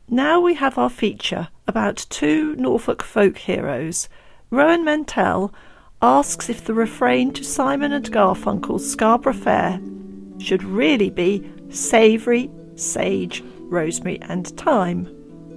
Now we have our feature about two Norfolk folk heroes. Rowan Mentell asks if the refrain to Simon and Garfunkel's Scarborough Fair should really be savoury, sage, rosemary and thyme.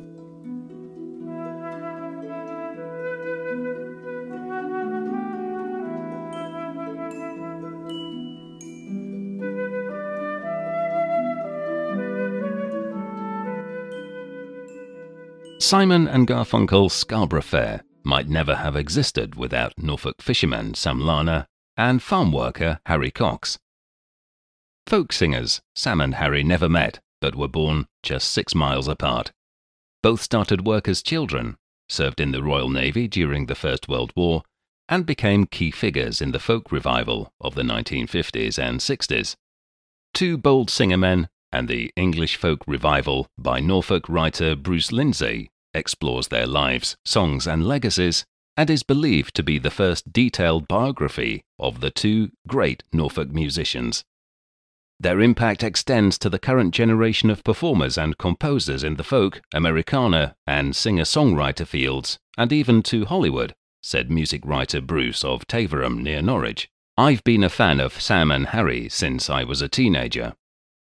Simon and Garfunkel's Scarborough Fair might never have existed without Norfolk fisherman Sam Larner and farm worker Harry Cox. Folk singers Sam and Harry never met, but were born just 6 miles apart. Both started work as children, served in the Royal Navy during the First World War, and became key figures in the folk revival of the 1950s and 60s. Two bold singer-men, and the English folk revival by Norfolk writer Bruce Lindsay explores their lives, songs and legacies, and is believed to be the first detailed biography of the two great Norfolk musicians. Their impact extends to the current generation of performers and composers in the folk, Americana, and singer-songwriter fields, and even to Hollywood, said music writer Bruce of Taverham near Norwich. I've been a fan of Sam and Harry since I was a teenager.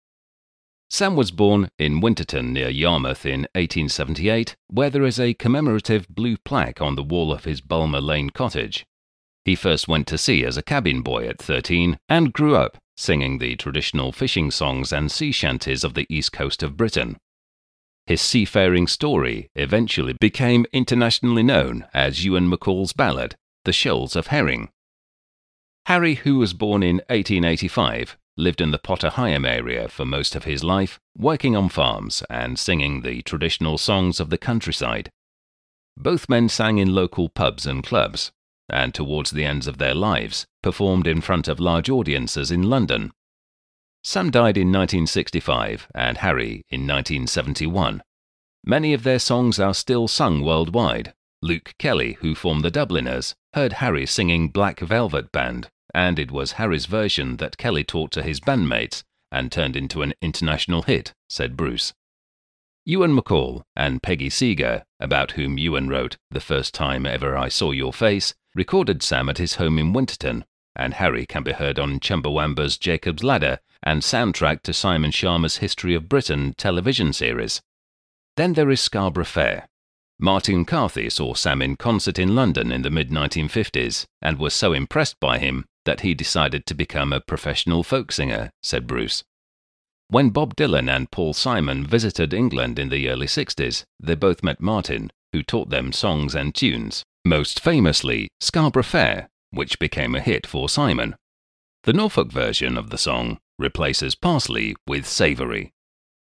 Sam was born in Winterton near Yarmouth in 1878, where there is a commemorative blue plaque on the wall of his Bulmer Lane cottage. He first went to sea as a cabin boy at 13 and grew up singing the traditional fishing songs and sea shanties of the east coast of Britain. His seafaring story eventually became internationally known as Ewan MacColl's ballad, The Shoals of Herring. Harry, who was born in 1885, lived in the Potter Heigham area for most of his life, working on farms and singing the traditional songs of the countryside. Both men sang in local pubs and clubs, and towards the ends of their lives, performed in front of large audiences in London. Sam died in 1965 and Harry in 1971. Many of their songs are still sung worldwide. Luke Kelly, who formed the Dubliners, heard Harry singing Black Velvet Band, and it was Harry's version that Kelly taught to his bandmates and turned into an international hit, said Bruce. Ewan MacColl and Peggy Seeger, about whom Ewan wrote The First Time Ever I Saw Your Face, recorded Sam at his home in Winterton, and Harry can be heard on Chumbawamba's Jacob's Ladder and soundtrack to Simon Sharma's History of Britain television series. Then there is Scarborough Fair. Martin Carthy saw Sam in concert in London in the mid-1950s and was so impressed by him that he decided to become a professional folk singer, said Bruce. When Bob Dylan and Paul Simon visited England in the early 60s, they both met Martin, who taught them songs and tunes, most famously Scarborough Fair, which became a hit for Simon. The Norfolk version of the song replaces parsley with savoury.